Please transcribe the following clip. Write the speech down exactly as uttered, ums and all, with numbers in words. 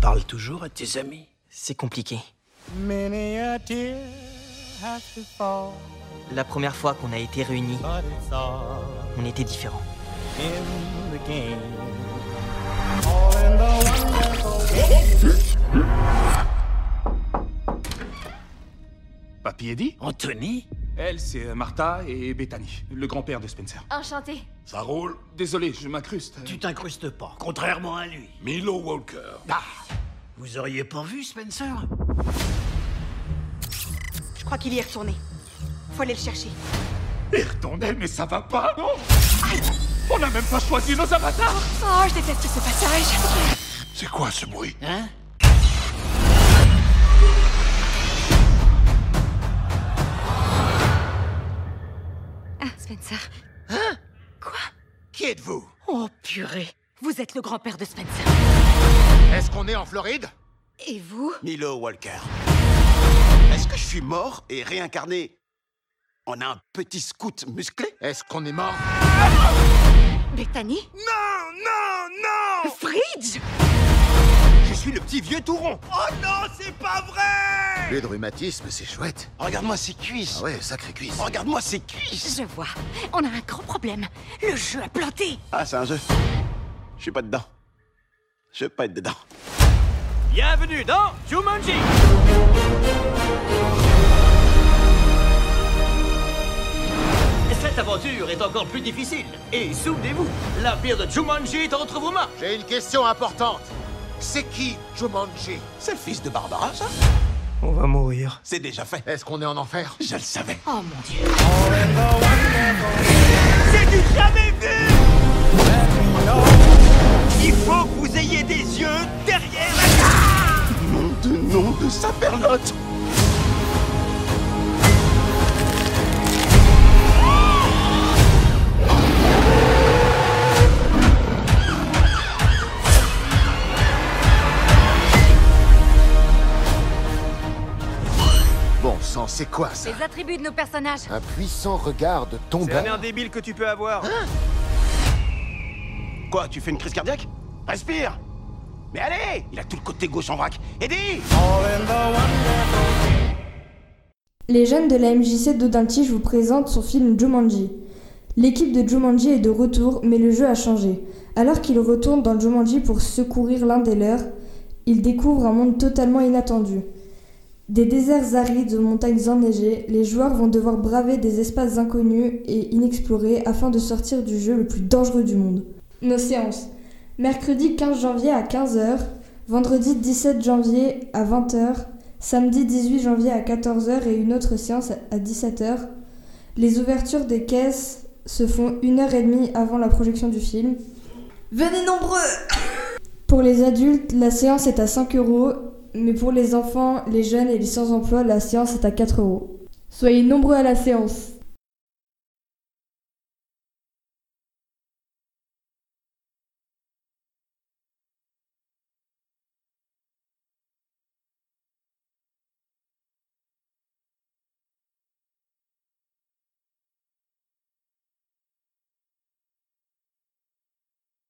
parles toujours à tes amis? C'est compliqué. Many a tear has to fall, La première fois qu'on a été réunis, but it's all on était différents. in the game. All in the wonderful Papy Eddie? Anthony? Elle, c'est Martha et Bethany, le grand-père de Spencer. Enchanté. Ça roule? Désolé, je m'incruste. Tu t'incrustes pas, contrairement à lui. Milo Walker. Ah! Vous auriez pas vu Spencer? Je crois qu'il y est retourné. Faut aller le chercher. Et retourner, mais ça va pas, non? On n'a même pas choisi nos avatars! Oh, je déteste ce passage. C'est quoi ce bruit? Hein? Ah, Spencer. Hein? Quoi? Qui êtes-vous? Oh, purée. Vous êtes le grand-père de Spencer. Est-ce qu'on est en Floride? Et vous? Milo Walker. Est-ce que je suis mort et réincarné en un petit scout musclé? Est-ce qu'on est mort? Bethany? Non, non, non! Fridge? Je suis le petit vieux tout rond. Oh non, c'est pas vrai! Le rhumatisme, c'est chouette. Regarde-moi ces cuisses. Ah ouais, sacré cuisse. Regarde-moi ces cuisses. Je vois. On a un grand problème. Le jeu a planté. Ah, c'est un jeu. Je suis pas dedans. Je veux pas être dedans. Bienvenue dans Jumanji. Cette aventure est encore plus difficile. Et souvenez-vous, l'empire de Jumanji est entre vos mains. J'ai une question importante. C'est qui Jumanji? C'est le fils de Barbara, ça? On va mourir. C'est déjà fait. Est-ce qu'on est en enfer? Je le savais. Oh mon Dieu. C'est du jamais vu! Il faut que vous ayez des yeux derrière la carte! Nom de nom de Sapernote! Bon sang, c'est quoi ça? Les attributs de nos personnages. Un puissant regard de tombeur. débile que tu peux avoir. Quoi, tu fais une crise cardiaque? Respire! Mais allez! Il a tout le côté gauche en vrac. Eddie! Les jeunes de la M J C d'Audintiges vous présentent son film Jumanji. L'équipe de Jumanji est de retour, mais le jeu a changé. Alors qu'ils retournent dans Jumanji pour secourir l'un des leurs, ils découvrent un monde totalement inattendu. Des déserts arides aux montagnes enneigées, les joueurs vont devoir braver des espaces inconnus et inexplorés afin de sortir du jeu le plus dangereux du monde. Nos séances. Mercredi quinze janvier à quinze heures, vendredi dix-sept janvier à vingt heures, samedi dix-huit janvier à quatorze heures et une autre séance à dix-sept heures. Les ouvertures des caisses se font une heure et demie avant la projection du film. Venez nombreux! Pour les adultes, la séance est à cinq euros, mais pour les enfants, les jeunes et les sans-emploi, la séance est à quatre euros. Soyez nombreux à la séance.